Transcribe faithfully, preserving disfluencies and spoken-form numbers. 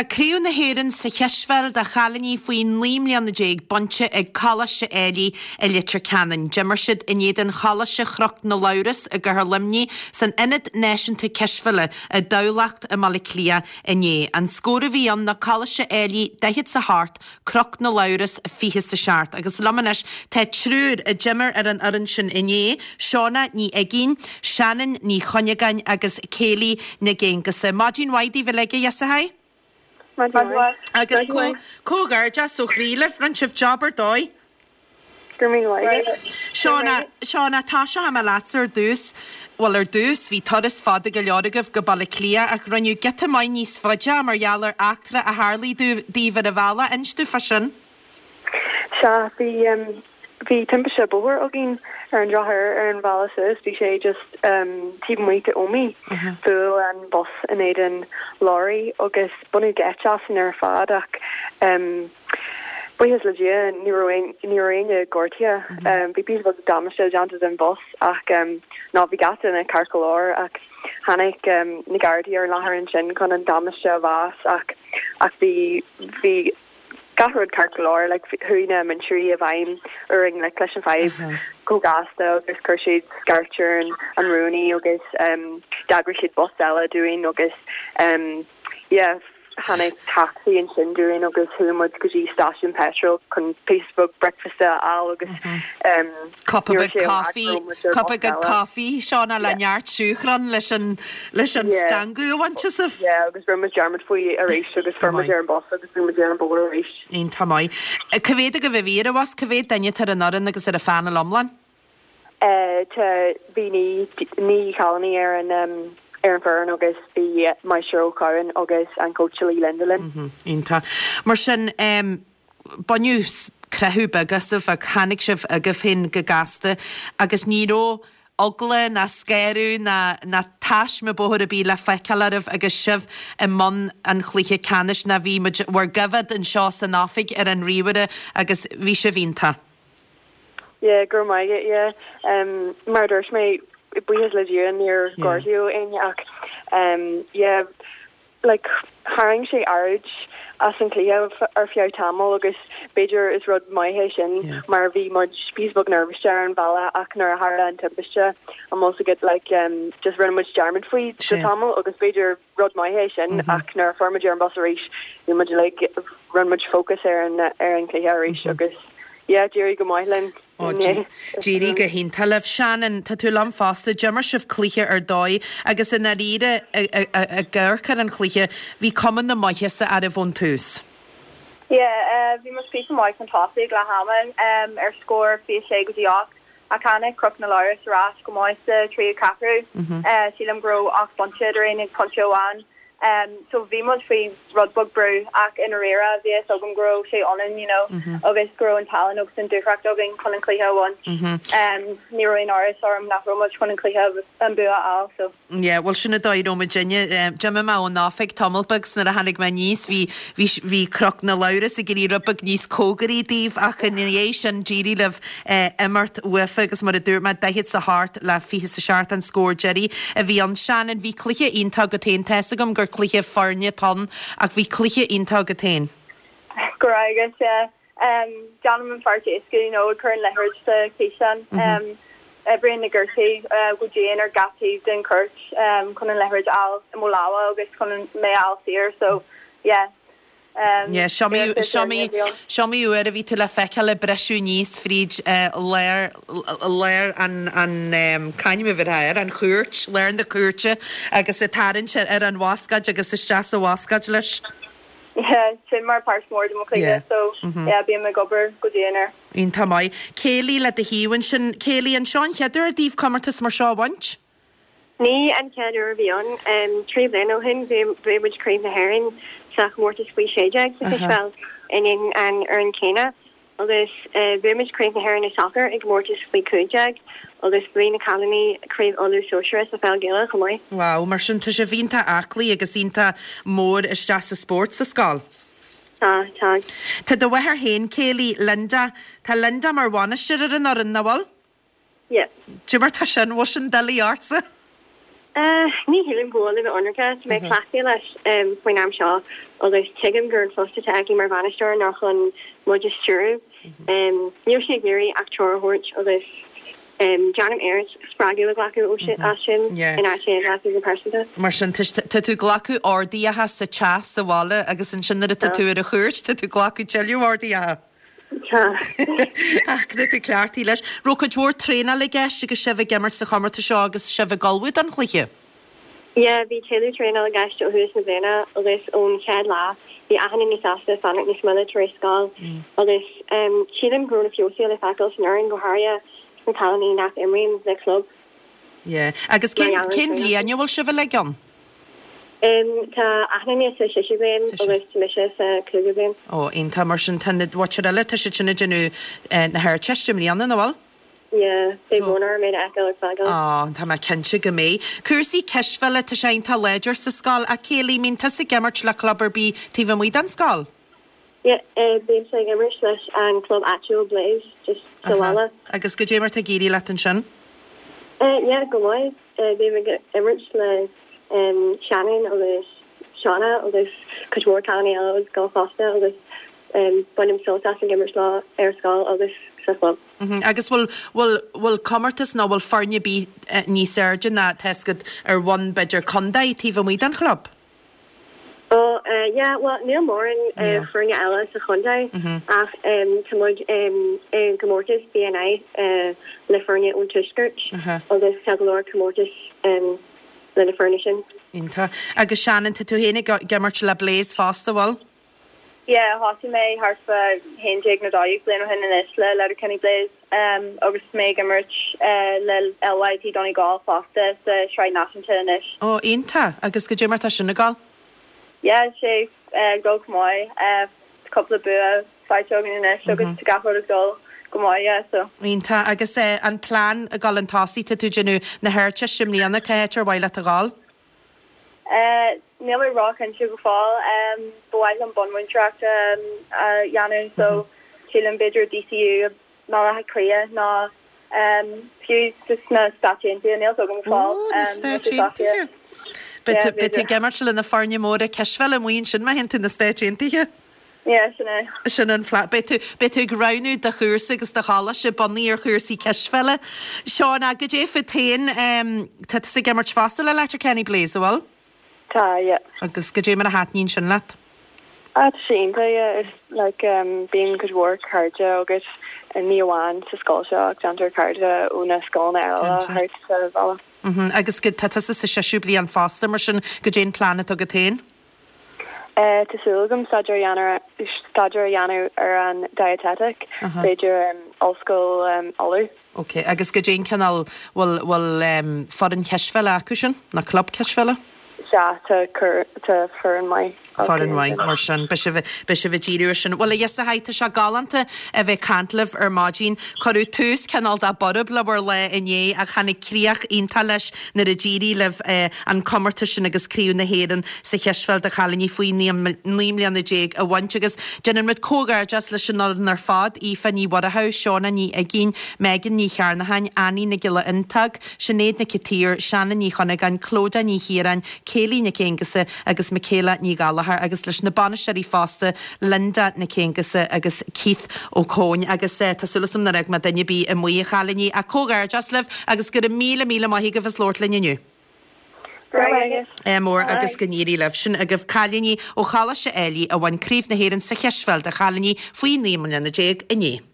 Tá críú na héann sa cheisfeil de chalaní faoin líimlean na déag bonte ag chalas se éilí i litir canan. Jimmer siad in éidir chalas se chrocht na lauras a gur limní san inad náisiúnta ceisfeile a dolacht a Malaclia iné. An scóra bhí an na chalas se éilí dehiad sa hart crocht na lauras a fihe sa seart. Agus lamanis tá trúr a Jimmer ar an aran sin iné, Seána ní egin, Shannon ní chonegain agus Céilí na géngas. Máidín waidí bhí leige yasahai? Agus cógar just so chríle ran sibh jobbar dói. Seána Seána tá se ha látsar dús well ar dús hí toras fada go leoragah go Balaclia ach runniu geta mai níos fadja mar jalar actra a Harley dífar a bhela instú fasin. Se bhí bhí timpise bóir a gin ar an drothir ar an bhela sus bhí sé just tíban muoite ómí bú an bus in éidir lorry agus bunú getas in ar fad ach buchas le dia níoréine gortia bhí bí bud damiste jantas an bus ach ná bhí gata in a carcolóir ach hanig na gardaí ar láthair an sin chun an damiste a bhás ach ach bhí bhí Gahrod carcolor like huina manchuri a vime uring like clash and five go gasta agus crochet scarcher and and Rooney agus um dagrishid bostella doing agus um yeah Hannah taxi and sin doing agus humud because station petrol con Facebook breakfast al agus um cup of coffee cup of good coffee Seána lanyart suchran listen listen stangu wanches of yeah agus rum German for a race agus from German boss agus rum German border race in tamai caveda go vivira was caved danye tar an oran agus er a fan lomlan eh to be ni ni colony er and um Aaron Fern agus bí Maestro Karen agus an coach Lee Lindelin. Inta. Mar sin um, banius crehu agus of a canig sif agaf hin gagasta agus níró ogla na skeru na na tash me bohor a bí le fecalarh agus sif a mon an chliche canish na bhí war gavad an seo san áfig ar an riwere agus bhí se vínta. Yeah, gur maige, yeah. Um, mar dúirs mé buíos le dúr near Gordio in ach um yeah like haring sé arge as an clia ar fiar tamil agus beidir is rud mai sin mar bhí mud speesbug nervous an bala ach nar harla an temperature I'm also get like um just run much German fleet the tamil agus beidir rud mai sin ach nar forma German bus race you much like run much focus ar an ar an clia race agus yeah Jerry go mailen Jerry go hintalh Shannon tá tú lam fásta Jimmer sibh clíthe ar dóid agus in na riide a ggurchar an clíthe bhí cuman na maithesa ar a bhn tús. Yeah, bhí mar speak mai fantastic le haman um ar scór fi sé go dioch a canna croc na láras rás go máiste trí capru uh sílam gro ach bunche ar in punchoan. Um, so bhí much fao rudbug brew ach in arera bhíos agam grow sé onan, you know, agus grow an talan agus an dúchracht agin chun an clíthe one. Um, ní roiin áras orm nach ro much chun an clíthe an bua al, so. Yeah, well sinna dóid ó Virginia, Jimmy má ón náfig tomulbugs na a hanig ma níos hí hí croc na lauras a gurí rubug níos cógarí díh ach in éis sin ddírí leh immart ufa agus mar a dúr ma dehiad sa hart le fihe sa seart an scór Jerry a bhí an Shannon bhí clíthe ionta go taon tesagam gur clíthe farne ton ach bhí clíthe ionta go taon. Gur agus yeah. Um, Jonathan Fartis, you know, current leverage to Keishan. Um, Every in the Gertie, uh, go Jane or Gatti, Den Kirch, um, Conan leverage Al Molawa, August Conan May Al Sear. So, yeah. Um, yeah, show me, show me, show me where we to la fekale breshu níos fríd lair lair an an um, canim over here an church, learn the church, agus a tarin ar an wascaj agus a shas a wascaj leis. Yeah, sin mar pars mór de mo clíide, so yeah, bí me gobar go déanaar. Ín tamai. Céilí le a híhain sin Céilí an Seán cheadar a díomh comartas mar seo bhaint? Ní an ceadar bhíon, um, trí bblion ó hin bhí muid craobh na haireann sach mórtas faoi séideag sa fisbal in an ar an céine, agus bhí muid craobh na haireann na soccer ag mórtas faoi cúideag, agus bhí na colony craobh olú socialist a fel géile go mai. Wow, mar sin tá sé bhínta aclaí agus ínta mór isteach sa sport sa scáil. Tá, tá. Tá do bhaithar hain Céilí Linda, tá Linda mar bhainistear ar an oran na bhil? Yeah. Dúmar tá sin bhis sin dalí artsa? Ní hilim bhil le anarcha mé clasi leis foin am seo agus tuigem gur fosta agi mar vanisteir nach an modistú. Níor sé géirí actor hort agus Janam Ayres spragu le glacu ó sin in a sé glacu persanta. Mar sin tú glacu ordaí a has sa chas sa bhála agus an sinna a tú a chuirt tú glacu teú ordaí a. Ach tú ceartí leis. Rócha dúir tréna le gceist agus sibh gimmart sa chamarta seo agus sibh galúid an chluiche? Yeah, bhí teú tréna le gceist ó thuús na bhéna agus ón chead lá bhí ahanana ní sasta fanna ní smile tar scáil agus siadm grúna fiosí le fecail san airing go hária na talí nach imríon le club. Yeah, agus cin bhíine bhfuil sibh le gan? Tá aithna sa siisiúbéin agus tuise sa cluúbéin. Ó, onanta mar sin tanna dhaite eile tá si sinna genú na thir teiste mlíanana na bhil? Yeah, they bonar made echo ag fagel. Ah, tá ma kense go mé. Cursí ceisfele tá sé tá ledger sa scáil a célí mín tá sa gemmart le clubber bí tífa muid an scáil? Yeah, uh, beim sa gemmart leis an club Actual Blaze, just sawala. Agus go démar tá géirí leat an sin? Uh, yeah, go mai. Uh, beim gemmart le um, Shannon agus Shauna agus Couture County agus Gulf Costa agus um, bunim siltas an gemmart le air scáil agus sa Mm-hmm. Agus bhfuil bhfuil bhfuil commartas ná bhfuil farne bí uh, ní surgeon na tescad ar one beidir condaid tífa muid an club? Oh, uh, yeah, well, níl mór an uh, yeah. farne eile sa chundaid ach um, tamid um, um, gomórtas B N I uh, le farne ón tuisgurt agus teglór gomórtas um, le na furnition. Inta. Agus Shannon tá tú héna gimmart le Blaze fásta bhil? Yeah, hosi me harfa hinjig na daig blin hin in isle letter Kenny Blaze um agus me gemerch uh, le L Y T Donny Golf fasta sa Shrine Nashington ish. Oh, inta agus go Jimmer ta sinna gal? Yeah, she uh, go moi uh, couple of bua five jogging in ish agus to gaffer as go go moi yeah so. Inta agus uh, an plan a gal an tasi ta tu genu na hercha shimliana kaheter waila ta gal? Uh, nearly rock and sugar fall um boys on Bonwin track um uh Yanu so chilling bidger D C U na ha Korea na um few just na statue into nail so going fall um but but gemerchel in the farne mode cashfell and ween should my hint in the stage into here yeah sinna sinna flat bit bit graunu de chuursa agus de chala se bonníar chuursí cashfelle Sean a go dé fa tain um tá sa gemert fasta le letter Kenny Blaze well Ta, yeah. Agus go dé mar a hatnín sin leat? At sin, yeah, it's like um, being good work, carja, agus in Níomhain sa scáil seo, ag jantar carja úna scáil na eile, hart sa bhela. Mhm, agus go tá sa seisiú bliain fásta mar sin go dé planet a go tain? Uh, Tásúlagam staidir dheanú ar an dietetic, beidir um, allscoil um, olú. Ok, agus go dé canal bhfuil um, foran ceisfele acu sin, na club ceisfele? Ja, to cur to fern mai. Foran mai mar sin be se bh díú sin. Well yes a haite se galanta a bheith cantlih ar mágin choú túús canál da borb le bhar le iné a chana críoch ionta leis na a ddíí leh an commarta sin agus críú na héan sa cheisfeld a chalaní faoí níimlíon na déag a bhaint agus denan mid cógar just leis sin ar fád í fan ní war a ha seánna ní a gin megan ní chearna hain aní na gile intag sinnéad na citír seanna ní chuna gan clóda ní hiran célí na céngasa agus Michaela ní gala agus leis na banisteí fásta Linda na céngasa agus Keith ó Cóin agus tásúlasam na raag ma danne bí i muo chalaní a cógar jaslih agus gur míle míle maithí go bheits Lord leniu. Mór agus gníí leh sin a goh calaní ó chala se eí a bhain críomh na héann sa cheisfeld a chalaní faoí níman na déag iné.